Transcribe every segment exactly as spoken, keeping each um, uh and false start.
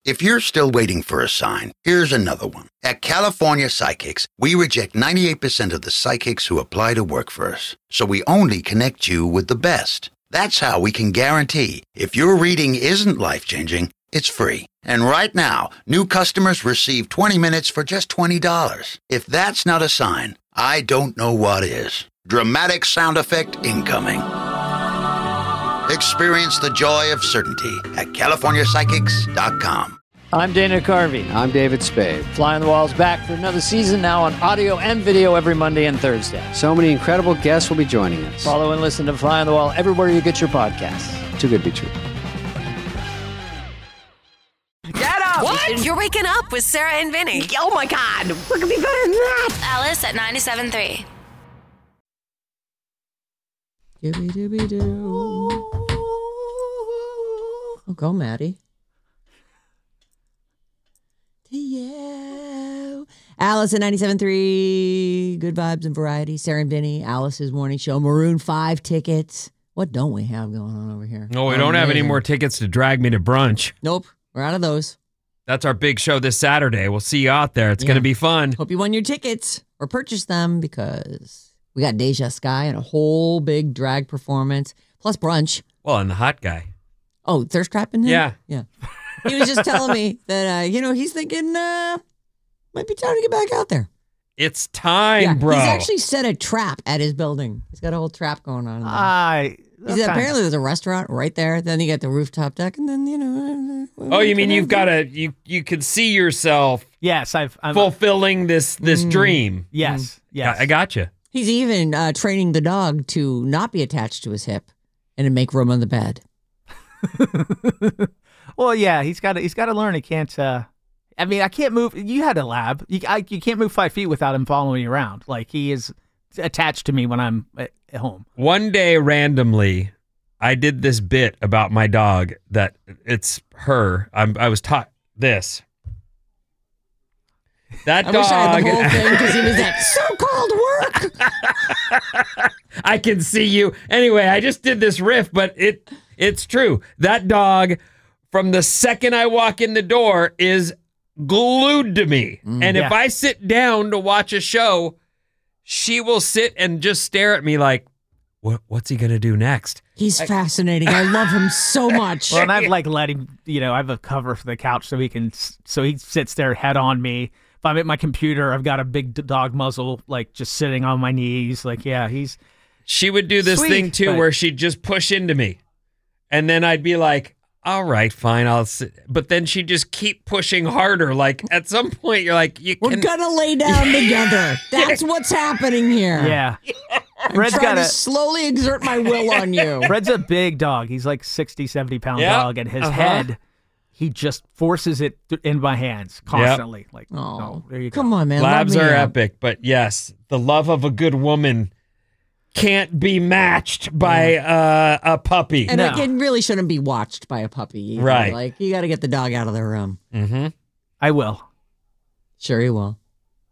If you're still waiting for a sign, here's another one. At California Psychics, we reject ninety-eight percent of the psychics who apply to work for us. So we only connect you with the best. That's how we can guarantee if your reading isn't life-changing, it's free. And right now, new customers receive twenty minutes for just twenty dollars. If that's not a sign, I don't know what is. Dramatic sound effect incoming. Experience the joy of certainty at California Psychics dot com. I'm Dana Carvey. I'm David Spade. Fly on the Wall's back for another season now on audio and video every Monday and Thursday. So many incredible guests will be joining us. Follow and listen to Fly on the Wall everywhere you get your podcasts. Too good to be true. Get up! What? You're waking up with Sarah and Vinny. Oh my God! What could be better than that? Alice at ninety-seven point three. Dooby dooby doo. Oh, go, Maddie. To you. Alice at ninety-seven point three. Good vibes and variety. Sarah and Vinny. Alice's morning show. Maroon five tickets. What don't we have going on over here? No, we don't have any more tickets to Drag Me to Brunch. Nope. We're out of those. That's our big show this Saturday. We'll see you out there. It's yeah. going to be fun. Hope you won your tickets or purchased them because we got Deja Sky and a whole big drag performance plus brunch. Well, and the hot guy. Oh, thirst trap in there? Yeah. Yeah. He was just telling me that, uh, you know, he's thinking uh, might be time to get back out there. It's time, yeah, bro. He's actually set a trap at his building. He's got a whole trap going on in there. I... Uh, apparently there's a restaurant right there. Then you get the rooftop deck, and then, you know... Uh, oh, you mean you've got a... You you can see yourself... Yes, I've... I'm, fulfilling this this mm, dream. Yes, mm. yes. I, I got you. He's even uh, training the dog to not be attached to his hip and to make room on the bed. Well, yeah, he's got to he's got to learn. He can't. Uh, I mean, I can't move. You had a lab. You I, you can't move five feet without him following you around. Like he is attached to me when I'm at, at home. One day, randomly, I did this bit about my dog that it's her. I'm, I was taught this. That I dog. wish I had the whole thing because he was at so-called work. I can see you. Anyway, I just did this riff, but it it's true. That dog, from the second I walk in the door, is glued to me. Mm, and yeah. if I sit down to watch a show, she will sit and just stare at me like, what, what's he going to do next? He's I, fascinating. I love him so much. Well, and I've like let him, you know, I have a cover for the couch so he can, so he sits there head on me. If I'm at my computer, I've got a big dog muzzle, like just sitting on my knees. Like, yeah, he's. She would do this sweet, thing too, but... where she'd just push into me. And then I'd be like, all right, fine, I'll sit. But then she'd just keep pushing harder. Like at some point, you're like, you We're can... going to lay down together. That's what's happening here. Yeah. I'm Fred's trying got to slowly exert my will on you. Fred's a big dog. He's like sixty, seventy pound yep. dog. And his uh-huh. head, he just forces it th- in my hands constantly. Yep. Like, oh, oh, there you go. Come on, man. Labs are up. epic. But yes, the love of a good woman can't be matched by uh, a puppy. And no. it can, really shouldn't be watched by a puppy either. Right. Like, you got to get the dog out of the room. Mm-hmm. I will. Sure you will.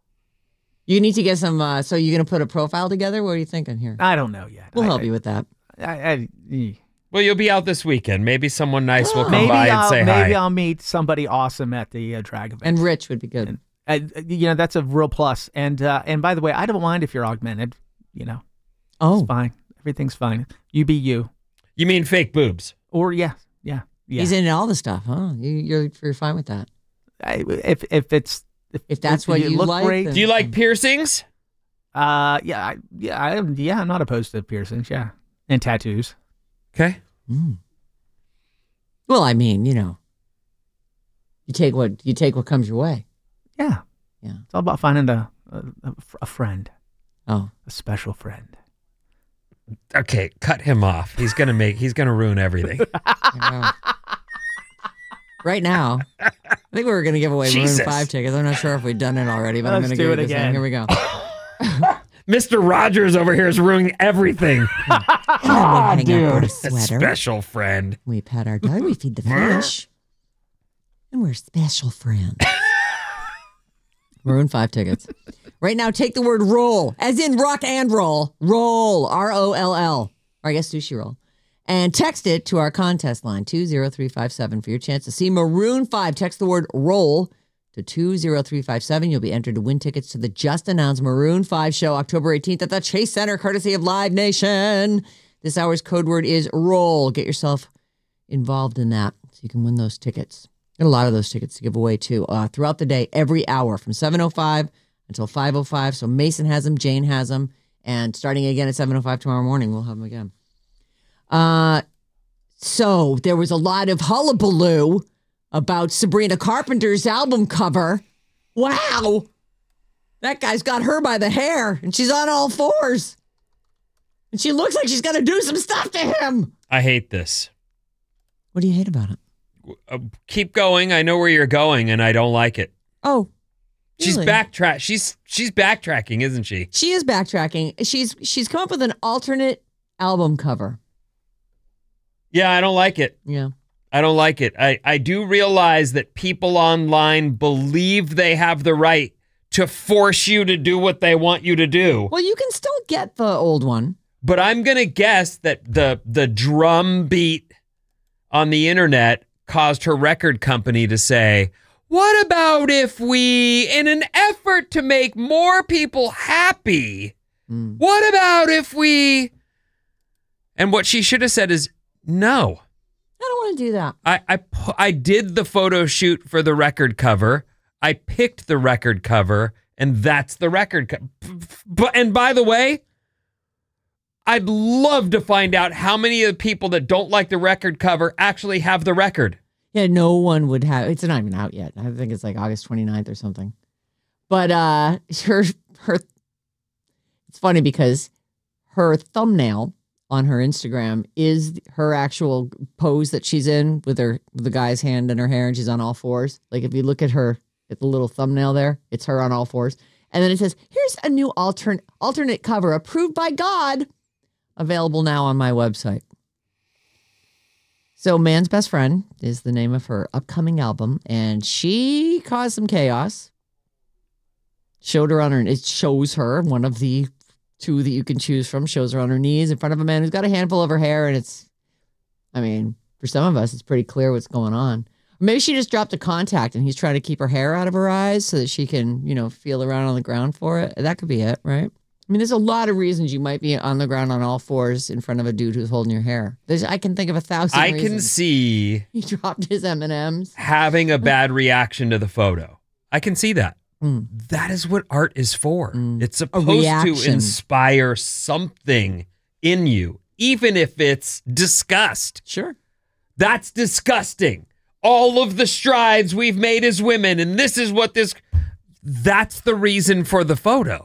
You need to get some, uh, so you're going to put a profile together? What are you thinking here? I don't know yet. We'll I, help I, you with that. I, I, Well, you'll be out this weekend. Maybe someone nice will come maybe by I'll, and say maybe hi. Maybe I'll meet somebody awesome at the uh, drag event. And Rich would be good. And, uh, you know, that's a real plus. And uh, and by the way, I don't mind if you're augmented. You know, oh, it's fine. Everything's fine. You be you. You mean fake boobs? Or yeah, yeah, yeah. He's into all the stuff, huh? You, you're you're fine with that. I, if if it's if, if that's if what you look like, great, then... Do you like piercings? Uh, yeah, I, yeah, I am. Yeah, I'm not opposed to piercings. Yeah, and tattoos. Okay. Mm. Well, I mean, you know, you take what you take what comes your way. Yeah, yeah. It's all about finding a a, a friend. Oh, a special friend. Okay, cut him off. He's gonna make. He's gonna ruin everything. Right now, I think we were gonna give away Jesus. Maroon five tickets. I'm not sure if we've done it already, but Let's I'm gonna do give it it this again. one. Here we go. Mister Rogers over here is ruining everything. Ah, we hang up our sweater. Special friend. We pet our dog. We feed the fish, and we're special friends. Maroon five tickets. Right now, take the word roll, as in rock and roll. Roll, R O L L. Or I guess sushi roll. And text it to our contest line, two zero three five seven, for your chance to see Maroon five. Text the word roll to two zero three five seven. You'll be entered to win tickets to the just announced Maroon five show October eighteenth at the Chase Center, courtesy of Live Nation. This hour's code word is roll. Get yourself involved in that so you can win those tickets. Got a lot of those tickets to give away, too, uh, throughout the day, every hour from seven oh five until five oh five. So Mason has them, Jane has them, and starting again at seven oh five tomorrow morning, we'll have them again. Uh, so there was a lot of hullabaloo about Sabrina Carpenter's album cover. Wow. That guy's got her by the hair, and she's on all fours. And she looks like she's going to do some stuff to him. I hate this. What do you hate about it? Uh, keep going. I know where you're going, and I don't like it. Oh, she's really? backtrack. She's she's backtracking, isn't she? She is backtracking. She's she's come up with an alternate album cover. Yeah, I don't like it. Yeah. I don't like it. I, I do realize that people online believe they have the right to force you to do what they want you to do. Well, you can still get the old one. But I'm going to guess that the the drum beat on the internet caused her record company to say, what about if we, in an effort to make more people happy, mm. what about if we... And what she should have said is, no. I don't want to do that. I, I, I did the photo shoot for the record cover. I picked the record cover, and that's the record cover. But And by the way, I'd love to find out how many of the people that don't like the record cover actually have the record. Yeah, no one would have. It's not even out yet. I think it's like August twenty-ninth or something. But uh, her, her, it's funny because her thumbnail on her Instagram is her actual pose that she's in with her with the guy's hand in her hair, and she's on all fours. Like if you look at her, at the little thumbnail there, it's her on all fours. And then it says, here's a new alternate alternate cover approved by God, available now on my website. So Man's Best Friend is the name of her upcoming album, and she caused some chaos. Showed her on her, it shows her, one of the two that you can choose from, shows her on her knees in front of a man who's got a handful of her hair, and it's, I mean, for some of us, it's pretty clear what's going on. Or maybe she just dropped a contact and he's trying to keep her hair out of her eyes so that she can, you know, feel around on the ground for it. That could be it, right? I mean, there's a lot of reasons you might be on the ground on all fours in front of a dude who's holding your hair. There's, I can think of a thousand I reasons. can see He dropped his M and M's. having a bad reaction to the photo. I can see that. Mm. That is what art is for. Mm. It's supposed to reaction. inspire something in you, even if it's disgust. Sure. That's disgusting. All of the strides we've made as women, and this is what this... That's the reason for the photo.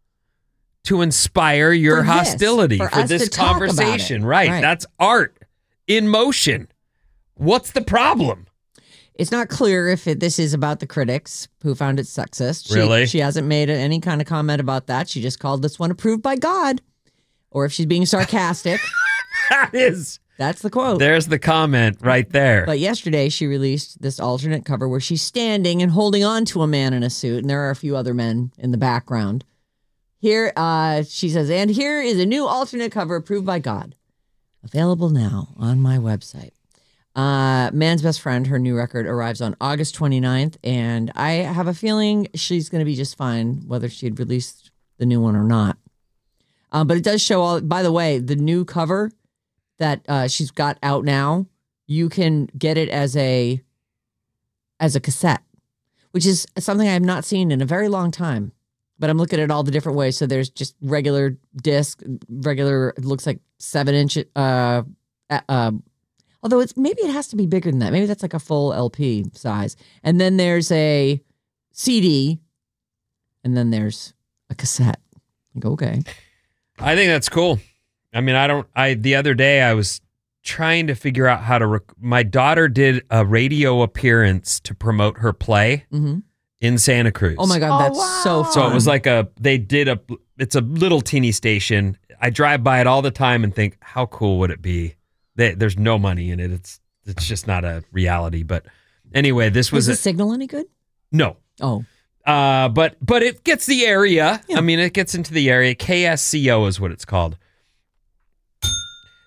To inspire your For this, hostility for for, us this to talk about conversation. it. Right. Right. That's art in motion. What's the problem? It's not clear if it, this is about the critics who found it sexist. She, Really? She hasn't made any kind of comment about that. She just called this one approved by God. Or if she's being sarcastic. That is... That's the quote. There's the comment right there. But yesterday she released this alternate cover where she's standing and holding on to a man in a suit, and there are a few other men in the background. Here, uh, she says, and here is a new alternate cover approved by God. Available now on my website. Uh, Man's Best Friend, her new record, arrives on August twenty-ninth, and I have a feeling she's going to be just fine whether she'd released the new one or not. Uh, but it does show all, by the way, the new cover that uh, she's got out now, you can get it as a as a cassette, which is something I have not seen in a very long time. But I'm looking at all the different ways. So there's just regular disc, regular, it looks like seven inch. Uh, uh, although it's maybe it has to be bigger than that. Maybe that's like a full L P size. And then there's a C D, and then there's a cassette. Like, okay. I think that's cool. I mean, I don't, I, the other day I was trying to figure out how to, rec- my daughter did a radio appearance to promote her play Mm-hmm. in Santa Cruz. Oh my God, that's so fun. So it was like a, they did a, it's a little teeny station. I drive by it all the time and think, how cool would it be? They, there's no money in it. It's, it's just not a reality. But anyway, this was Was the a, signal any good? no. Oh. Uh, but, but it gets the area. Yeah. I mean, it gets into the area. K S C O is what it's called.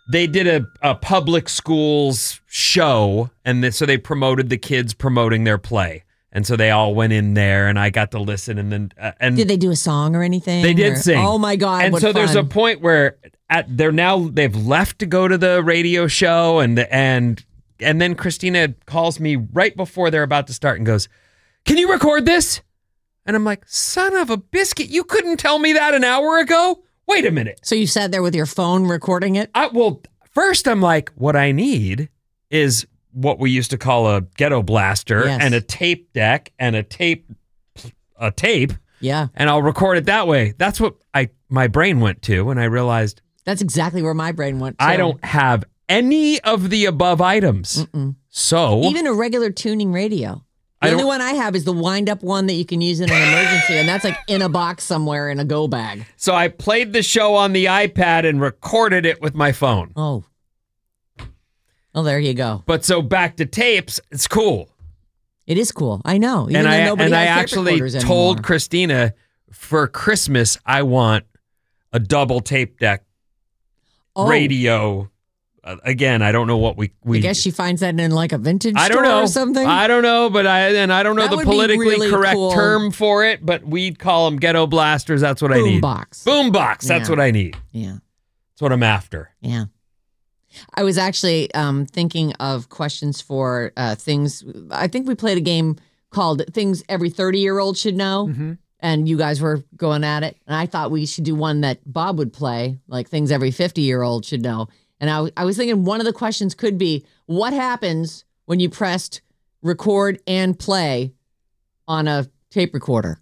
they did a, a public schools show, and th- so they promoted the kids promoting their play. And so they all went in there, and I got to listen. And then, uh, and Did they do a song or anything? they did or- sing. Oh my God. And what so there's a fun. point where at they're now they've left to go to the radio show, and and and then Christina calls me right before they're about to start and goes, "Can you record this?" And I'm like, "Son of a biscuit, you couldn't tell me that an hour ago? Wait a minute." So you sat there with your phone recording it? I, well, first I'm like, what I need is what we used to call a ghetto blaster Yes. and a tape deck and a tape, a tape, Yeah. and I'll record it that way. That's what I my brain went to, and I realized That's exactly where my brain went. I too. don't have any of the above items. Mm-mm. So Even a regular tuning radio. The I only don't- one I have is the wind-up one that you can use in an emergency, and that's like in a box somewhere in a go bag. so I played the show on the iPad and recorded it with my phone. Oh. Oh, there you go. But so back to tapes, it's cool. It is cool. I know. Even and though I nobody and I has tape actually recorders told anymore. Christina for Christmas I want a double tape deck Oh, radio. Uh, again, I don't know what we we. I guess she finds that in like a vintage I store don't know or something. I don't know, but I and I don't know That the would be politically really correct cool. term for it, but we'd call them ghetto blasters. That's what I Boom need. box. Boom box. That's Yeah. what I need. Yeah. That's what I'm after. Yeah. I was actually um, thinking of questions for uh, things. I think we played a game called Things Every thirty-Year-Old Should Know, Mm-hmm. and you guys were going at it. And I thought we should do one that Bob would play, like Things Every fifty-Year-Old Should Know. And I, w- I was thinking one of the questions could be, what happens when you pressed record and play on a tape recorder?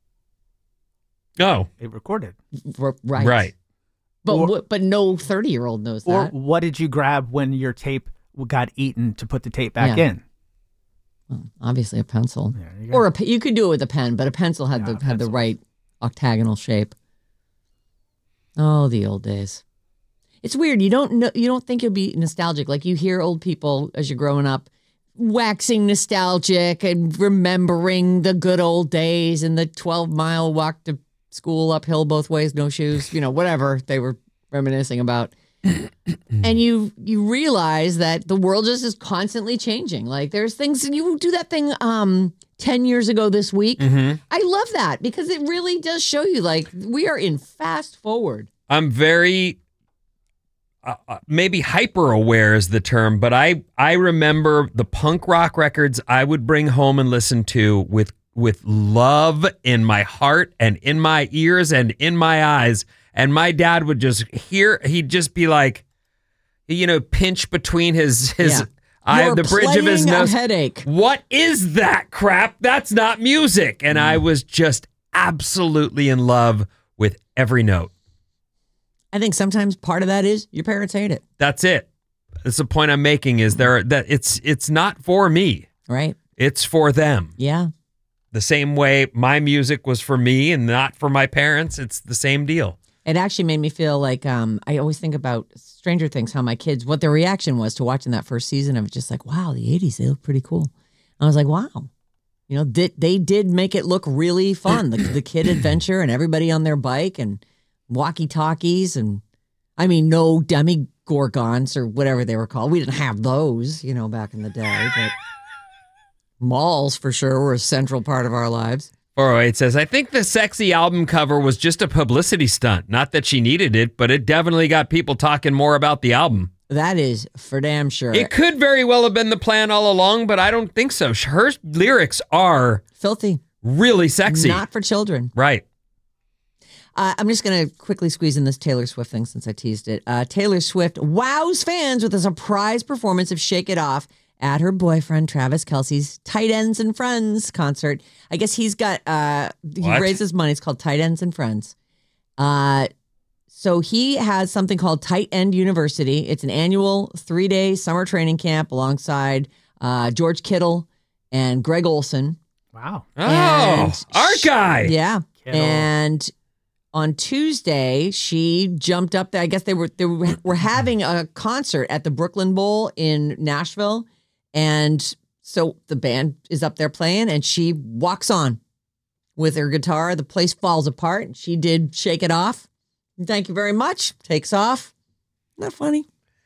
Oh, It recorded. R- right. right. But, Or- w- but no thirty-year-old knows Or that. what did you grab when your tape got eaten to put the tape back Yeah. in? Well, obviously a pencil. There you go. Or a, pe- you could do it with a pen, but a pencil had Yeah, the had the pencils. right octagonal shape. Oh, the old days. It's weird. You don't know. You don't think you'll be nostalgic. Like you hear old people as you're growing up, waxing nostalgic and remembering the good old days and the twelve mile walk to school uphill both ways, no shoes. You know, whatever they were reminiscing about. And you you realize that the world just is constantly changing. Like there's things you do that thing um ten years ago this week. Mm-hmm. I love that because it really does show you like we are in fast forward. I'm very uh, uh, maybe hyper aware is the term, but I I remember the punk rock records I would bring home and listen to with with love in my heart and in my ears and in my eyes. And my dad would just hear, he'd just be like, you know, pinch between his his Yeah. eye, You're the bridge of his playing a nose. headache. What is that crap? That's not music. And I was just absolutely in love with every note. I think sometimes part of that is your parents hate it, That's it. That's the point I'm making is there that it's it's not for me. right? It's for them. Yeah. The same way my music was for me and not for my parents. It's the same deal. It actually made me feel like um, I always think about Stranger Things, how my kids, what their reaction was to watching that first season of it, just like, wow, the eighties, they look pretty cool. I was like, wow. You know, they, they did make it look really fun. The, the kid adventure and everybody on their bike and walkie-talkies and, I mean, no demi-gorgons or whatever they were called. We didn't have those, you know, back in the day, but malls for sure were a central part of our lives. four oh eight says, I think the sexy album cover was just a publicity stunt. Not that she needed it, but it definitely got people talking more about the album. That is for damn sure. It could very well have been the plan all along, but I don't think so. Her lyrics are Filthy. really sexy. Not for children. Right. Uh, I'm just going to quickly squeeze in this Taylor Swift thing since I teased it. Uh, Taylor Swift wows fans with a surprise performance of Shake It Off at her boyfriend Travis Kelce's Tight Ends and Friends concert. I guess he's got, uh, he What? raises money. It's called Tight Ends and Friends. Uh, so he has something called Tight End University. It's an annual three-day summer training camp alongside uh, George Kittle and Greg Olson. Wow. Oh, And our sh- guy. Yeah. Kittle. And on Tuesday, she jumped up there. I guess they were they were, were having a concert at the Brooklyn Bowl in Nashville. And so the band is up there playing and she walks on with her guitar. The place falls apart. She did Shake It Off. Thank you very much. Takes off. Not funny.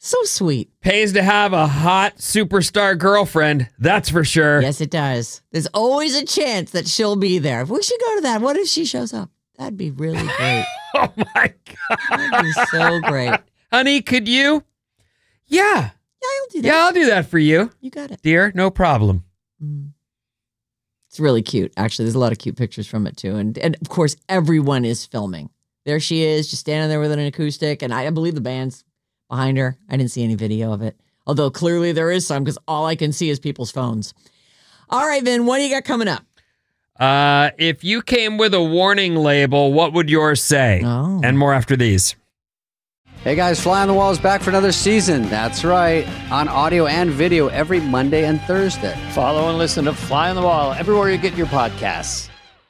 So sweet. Pays to have a hot superstar girlfriend, that's for sure. Yes, it does. There's always a chance that she'll be there. We should go to that. What if she shows up? That'd be really great. Oh my God. That'd be so great. Honey, could you? Yeah. Yeah, I'll do that. Yeah, I'll do that for you. You got it. Dear, no problem. Mm. It's really cute. Actually, there's a lot of cute pictures from it too. And, and of course, everyone is filming. There she is, just standing there with an acoustic. And I, I believe the band's behind her. I didn't see any video of it. Although clearly there is some because all I can see is people's phones. All right, Vin, what do you got coming up? Uh, if you came with a warning label, what would yours say? Oh. And more after these. Hey guys, Fly on the Wall is back for another season. That's right. On audio and video every Monday and Thursday. Follow and listen to Fly on the Wall everywhere you get your podcasts.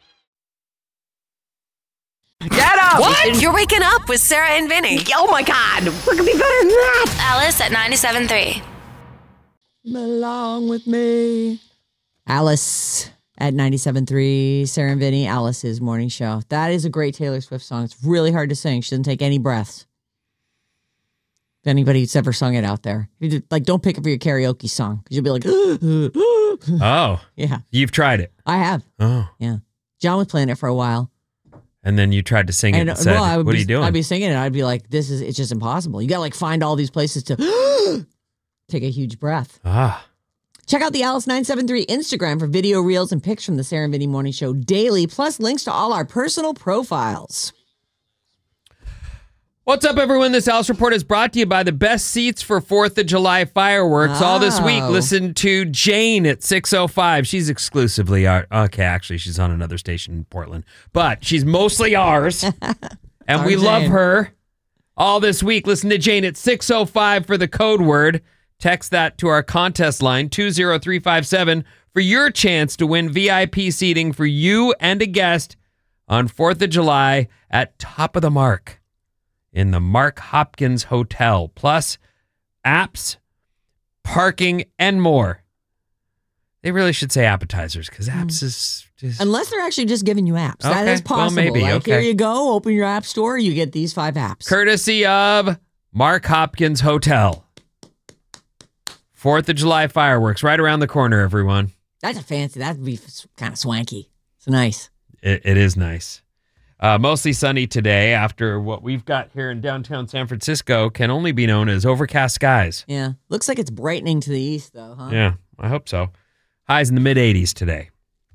Get up! What? You're waking up with Sarah and Vinny. Oh my God, what could be better than that? Alice at ninety-seven point three. Belong with me. Alice at ninety-seven point three, Sarah and Vinny, Alice's morning show. That is a great Taylor Swift song. It's really hard to sing. She doesn't take any breaths. If anybody's ever sung it out there. You just, like, don't pick it for your karaoke song because you'll be like, Oh. yeah. You've tried it. I have. Oh. Yeah. John was playing it for a while. And then you tried to sing it and, and said, well, I would what be, are you doing? I'd be singing it. I'd be like, this is, it's just impossible. You got to like find all these places to take a huge breath. Ah. Check out the Alice nine seven three Instagram for video reels and pics from the Sarah and Vinny Morning Show daily, plus links to all our personal profiles. What's up, everyone? This Alice Report is brought to you by the best seats for fourth of July fireworks. Oh. All this week, listen to Jane at six oh five. She's exclusively our... Okay, actually, she's on another station in Portland. But she's mostly ours. And Our we Jane. love her. All this week, listen to Jane at six oh five for the code word. Text that to our contest line, two zero three five seven, for your chance to win V I P seating for you and a guest on fourth of July at Top of the Mark in the Mark Hopkins Hotel, plus apps, parking, and more. They really should say appetizers because apps is just... Unless they're actually just giving you apps. That Okay, is possible. well, maybe, Like, okay. here you go, open your app store, you get these five apps. Courtesy of Mark Hopkins Hotel. fourth of July fireworks right around the corner, everyone. That's a fancy, that'd be kind of swanky. It's nice. It, it is nice. Uh, mostly sunny today after what we've got here in downtown San Francisco can only be known as overcast skies. Yeah. Looks like it's brightening to the east, though, huh? Yeah, I hope so. Highs in the mid eighties today.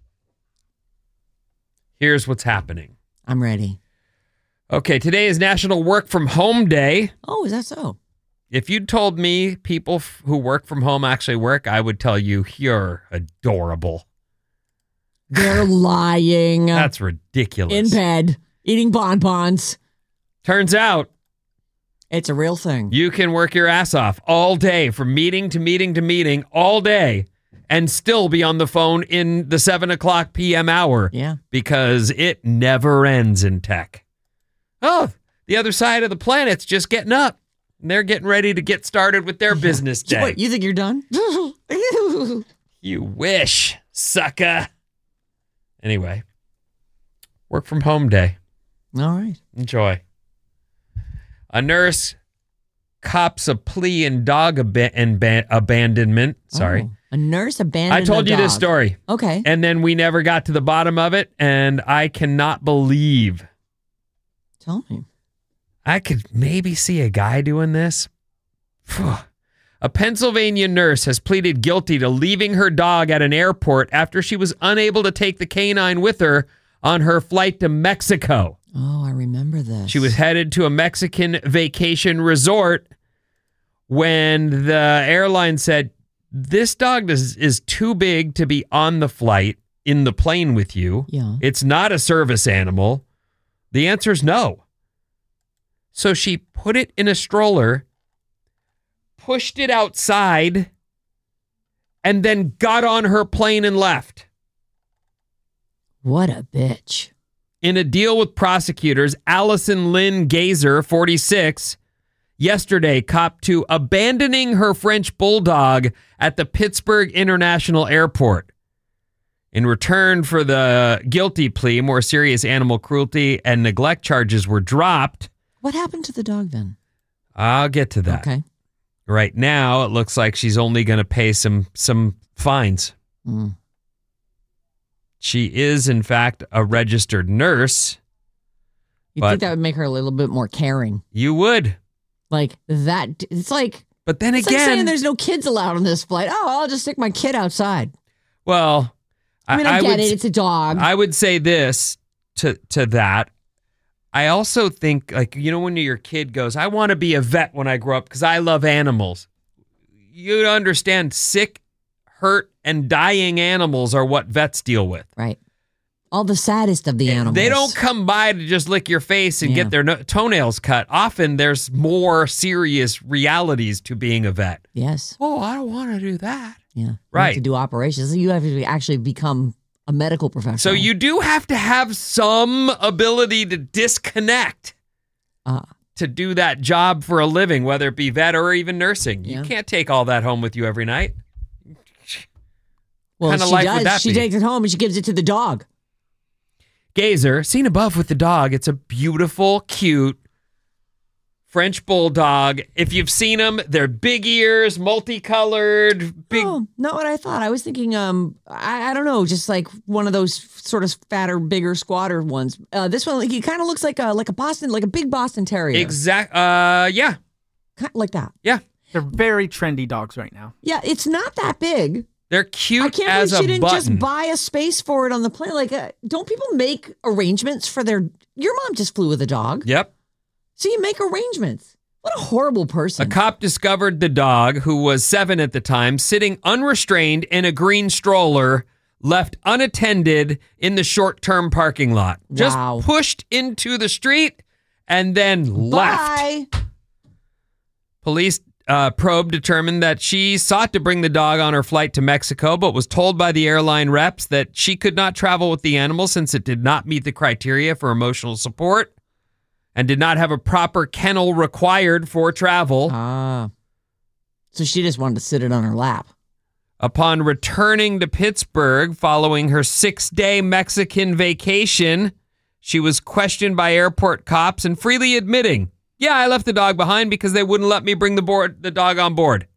Here's what's happening. I'm ready. Okay, today is National Work From Home Day. Oh, is that so? If you'd told me people f- who work from home actually work, I would tell you you're adorable. They're lying. That's ridiculous. In bed, eating bonbons. Turns out It's a real thing. you can work your ass off all day from meeting to meeting to meeting all day and still be on the phone in the seven o'clock p.m. hour. Yeah. Because it never ends in tech. Oh, the other side of the planet's just getting up. And they're getting ready to get started with their business day. What, you think you're done? You wish, sucker. Anyway, work from home day. All right. Enjoy. A nurse cops a plea in dog ab- and ba- abandonment. Sorry. Oh, a nurse abandoned I told a you this dog. story. Okay. And then we never got to the bottom of it. And I cannot believe Tell me. I could maybe see a guy doing this. A Pennsylvania nurse has pleaded guilty to leaving her dog at an airport after she was unable to take the canine with her on her flight to Mexico. Oh, I remember this. She was headed to a Mexican vacation resort when the airline said, this dog is, is too big to be on the flight in the plane with you. Yeah. It's not a service animal. The answer is no. So she put it in a stroller, pushed it outside, and then got on her plane and left. What a bitch. In a deal with prosecutors, Allison Lynn Gazer, forty-six, yesterday copped to abandoning her French bulldog at the Pittsburgh International Airport. In return for the guilty plea, more serious animal cruelty and neglect charges were dropped. What happened to the dog then? I'll get to that. Okay. Right now, it looks like she's only going to pay some some fines. Mm. She is, in fact, a registered nurse. You'd think that would make her a little bit more caring. You would. Like that. It's like. But then it's again. Like saying there's no kids allowed on this flight. Oh, I'll just stick my kid outside. Well. I mean, I, I get would, it. It's a dog. I would say this to to that. I also think, like, you know, when your kid goes, I want to be a vet when I grow up because I love animals. You understand sick, hurt, and dying animals are what vets deal with. Right. All the saddest of the animals. They don't come by to just lick your face and yeah. get their no- toenails cut. Often there's more serious realities to being a vet. Yes. Oh, I don't want to do that. Yeah. Right. You have to do operations. You have to actually become a medical professional. So you do have to have some ability to disconnect uh, to do that job for a living, whether it be vet or even nursing. You yeah. can't take all that home with you every night. Well, kind of she life does. would that she be? takes it home and she gives it to the dog. Gazer, seen above with the dog. It's a beautiful, cute French bulldog. If you've seen them, they're big ears, multicolored, big. Oh, not what I thought. I was thinking, um, I, I don't know, just like one of those sort of fatter, bigger, squatter ones. Uh, this one, he kind of looks like a like a Boston, like a big Boston Terrier. Exact. Uh, yeah. Kind of like that. Yeah. They're very trendy dogs right now. Yeah, it's not that big. They're cute I can't as believe a she didn't button. just buy a space for it on the plane. Like, uh, don't people make arrangements for their? Your mom just flew with a dog. Yep. So you make arrangements. What a horrible person. A cop discovered the dog, who was seven at the time, sitting unrestrained in a green stroller, left unattended in the short-term parking lot. Just Wow. pushed into the street and then Bye. left. Police uh, probe determined that she sought to bring the dog on her flight to Mexico, but was told by the airline reps that she could not travel with the animal since it did not meet the criteria for emotional support and did not have a proper kennel required for travel. Ah. So she just wanted to sit it on her lap. Upon returning to Pittsburgh following her six-day Mexican vacation, she was questioned by airport cops and freely admitting, yeah, I left the dog behind because they wouldn't let me bring the board, the dog on board.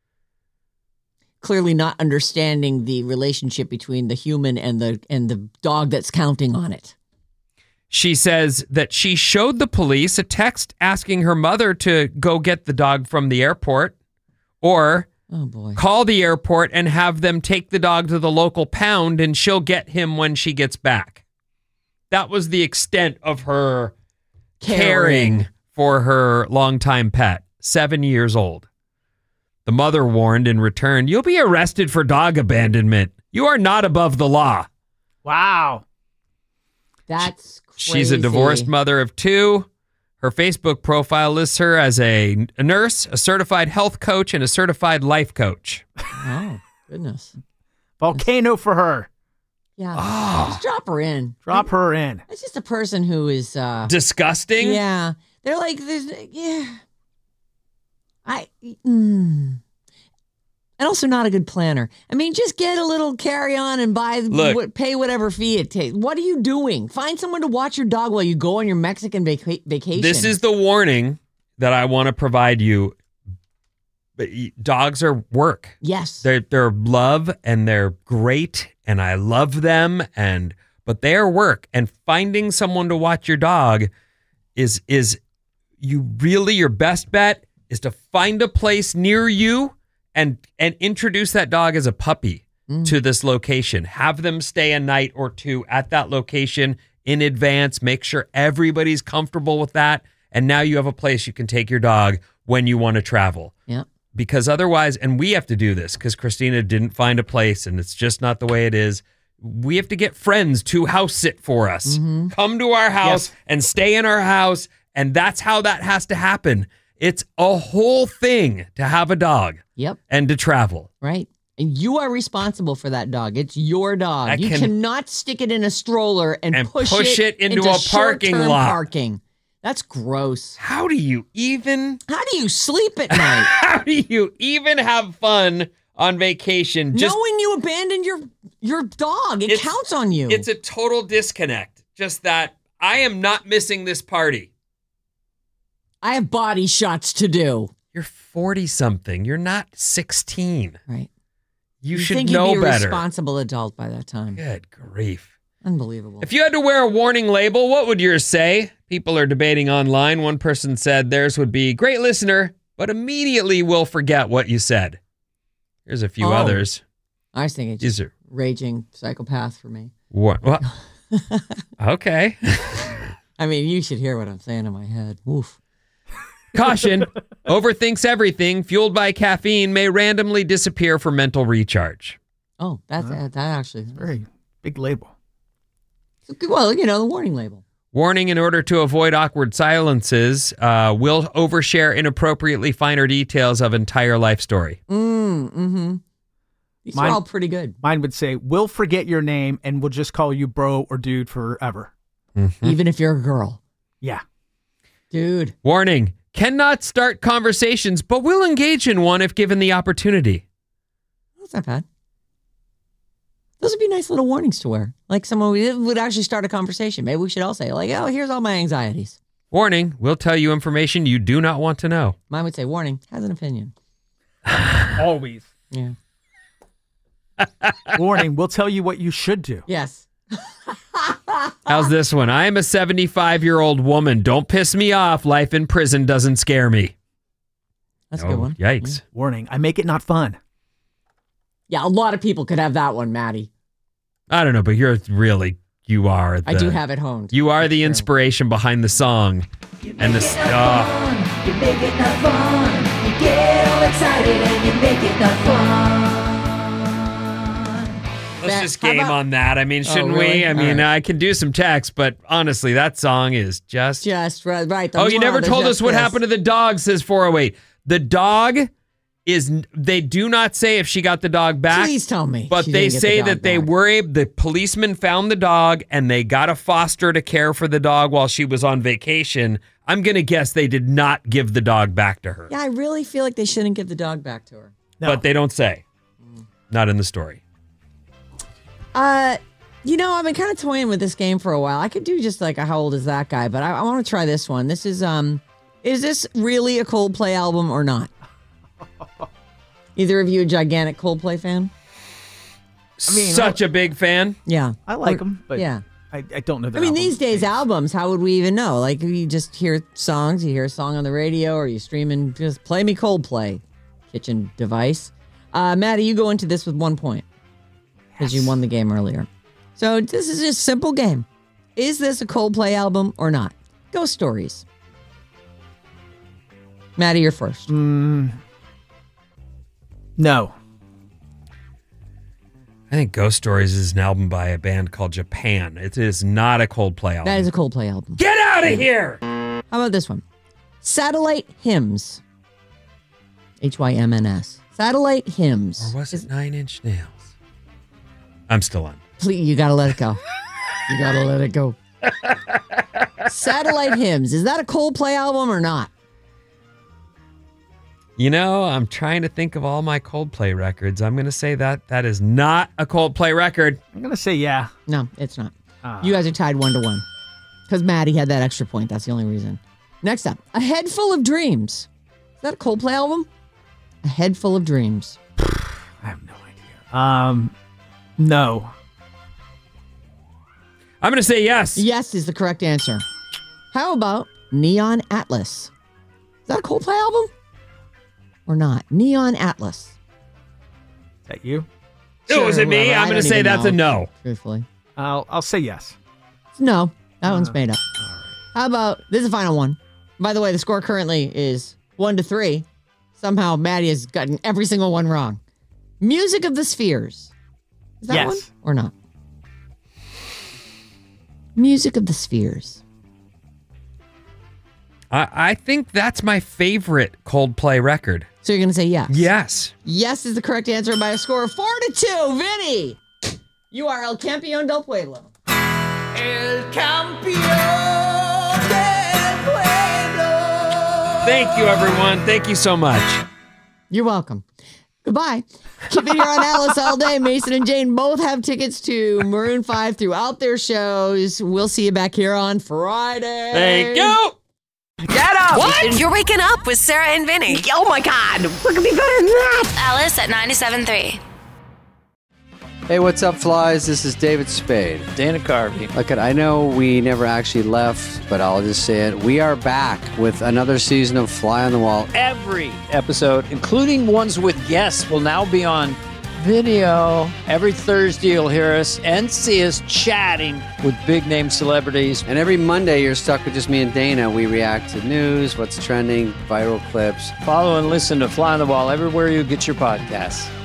Clearly not understanding the relationship between the human and the and the dog that's counting on it. She says that she showed the police a text asking her mother to go get the dog from the airport or oh boy. call the airport and have them take the dog to the local pound and she'll get him when she gets back. That was the extent of her caring, caring for her longtime pet, seven years old. The mother warned in return, you'll be arrested for dog abandonment. You are not above the law. Wow. That's crazy. She's a divorced mother of two. Her Facebook profile lists her as a, a nurse, a certified health coach, and a certified life coach. Oh, goodness. Volcano for her. Yeah. Oh. Just drop her in. Drop her in. It's just a person who is uh disgusting. Yeah. They're like there's yeah. I mm. And also not a good planner. I mean, just get a little carry-on and buy, Look, pay whatever fee it takes. What are you doing? Find someone to watch your dog while you go on your Mexican vac- vacation. This is the warning that I want to provide you. But dogs are work. Yes. They're, they're love and they're great and I love them. And but they are work. And finding someone to watch your dog is, is you really, your best bet is to find a place near you and and introduce that dog as a puppy mm. to this location. Have them stay a night or two at that location in advance. Make sure everybody's comfortable with that. And now you have a place you can take your dog when you want to travel. Yeah. Because otherwise, and we have to do this because Christina didn't find a place and it's just not the way it is. We have to get friends to house sit for us. Mm-hmm. Come to our house yes. and stay in our house. And that's how that has to happen. It's a whole thing to have a dog. Yep. And to travel. Right. And you are responsible for that dog. It's your dog. I you can, cannot stick it in a stroller and, and push, push it, it into, into a parking lot. Parking. That's gross. How do you even... How do you sleep at night? How do you even have fun on vacation? Just, Knowing you abandoned your, your dog. It counts on you. It's a total disconnect. Just that I am not missing this party. I have body shots to do. You're forty-something. You're not sixteen. Right. You, You should think know you'd be a better. responsible adult by that time. Good grief. Unbelievable. If you had to wear a warning label, what would yours say? People are debating online. One person said theirs would be, great listener, but immediately will forget what you said. Here's a few Oh. others. I was thinking These just are raging psychopath for me. what? what? Okay. I mean, you should hear what I'm saying in my head. Oof. Caution, overthinks everything, fueled by caffeine, may randomly disappear for mental recharge. Oh, that's uh, that actually. Very big label. Well, you know, the warning label. Warning, in order to avoid awkward silences, uh, will overshare inappropriately finer details of entire life story. Mm, mm-hmm. These Mine- are all pretty good. Mine would say, we'll forget your name and we'll just call you bro or dude forever. Mm-hmm. Even if you're a girl. Yeah. Dude. Warning, cannot start conversations, but will engage in one if given the opportunity. That's not bad. Those would be nice little warnings to wear. Like someone would would actually start a conversation. Maybe we should all say, like, oh, here's all my anxieties. Warning, will tell you information you do not want to know. Mine would say, warning, has an opinion. Always. Yeah. Warning, we'll tell you what you should do. Yes. How's this one? I am a seventy-five-year-old woman. Don't piss me off. Life in prison doesn't scare me. That's a Oh, good one. Yikes. Warning, I make it not fun. Yeah, a lot of people could have that one, Maddie. I don't know, but you're really, you are. The, I do have it honed. You are the True. inspiration behind the song. And the oh, You make it not fun. You get all excited and you make it not fun. let's Matt, just how game about- on that. I mean, Oh, shouldn't really? we? I All mean, right. I can do some text, but honestly, that song is just. Just right. right Oh, you never there's told just us what this. happened to the dog, says four oh eight. The dog is, they do not say if she got the dog back. Please tell me. But she they didn't get the say dog that they back. were able, the policeman found the dog and they got a foster to care for the dog while she was on vacation. I'm going to guess they did not give the dog back to her. Yeah, I really feel like they shouldn't give the dog back to her. No. But they don't say. Not in the story. Uh, you know, I've been kind of toying with this game for a while. I could do just like a how old is that guy, but I, I want to try this one. This is um, is this really a Coldplay album or not? Either of you a gigantic Coldplay fan? I mean, Such a big fan. Yeah, I like Or- them, but yeah. I, I don't know that. I mean, these days albums, how would we even know? Like, you just hear songs, you hear a song on the radio, or you stream and just play me Coldplay, kitchen device. Uh, Maddie, you go into this with one point because you won the game earlier. So this is just a simple game. Is this a Coldplay album or not? Ghost Stories. Maddie, you're first. Mm, no. I think Ghost Stories is an album by a band called Japan. It is not a Coldplay album. That is a Coldplay album. Get out of here! How about this one? Satellite Hymns. H Y M N S. Satellite Hymns. Or was it Nine Inch Nails? I'm still on. Please, you gotta let it go. You gotta let it go. Satellite Hymns. Is that a Coldplay album or not? You know, I'm trying to think of all my Coldplay records. I'm going to say that that is not a Coldplay record. I'm going to say yeah. No, it's not. Ah. You guys are tied one to one. Because Maddie had that extra point. That's the only reason. Next up, A Head Full of Dreams. Is that a Coldplay album? A Head Full of Dreams. I have no idea. Um, no. I'm going to say yes. Yes is the correct answer. How about Neon Atlas? Is that a Coldplay album? Or not? Neon Atlas. Is that you? Oh, is it me? whoever. I I'm going to don't say even that's know, a no. Truthfully. I'll I'll say yes. No, that one's made up. How about this is the final one? By the way, the score currently is one to three. Somehow Maddie has gotten every single one wrong. Music of the Spheres. Is that Yes. one or not? Music of the Spheres. I, I think that's my favorite Coldplay record. So you're going to say yes? Yes. Yes is the correct answer by a score of four to two. Vinny, you are El Campeón del Pueblo. El campeón del pueblo. Thank you, everyone. Thank you so much. You're welcome. Goodbye. Keep it here on Alice all day. Mason and Jane both have tickets to Maroon five throughout their shows. We'll see you back here on Friday. Thank you. Get up! What? You're waking up with Sarah and Vinny. Oh my God. What could be better than that? Alice at ninety-seven point three. Hey, what's up, flies? This is David Spade. Dana Carvey. Look, I know we never actually left, but I'll just say it. We are back with another season of Fly on the Wall. Every episode, including ones with guests, will now be on video. Every Thursday, you'll hear us and see us chatting with big-name celebrities. And every Monday, you're stuck with just me and Dana. We react to news, what's trending, viral clips. Follow and listen to Fly on the Wall everywhere you get your podcasts.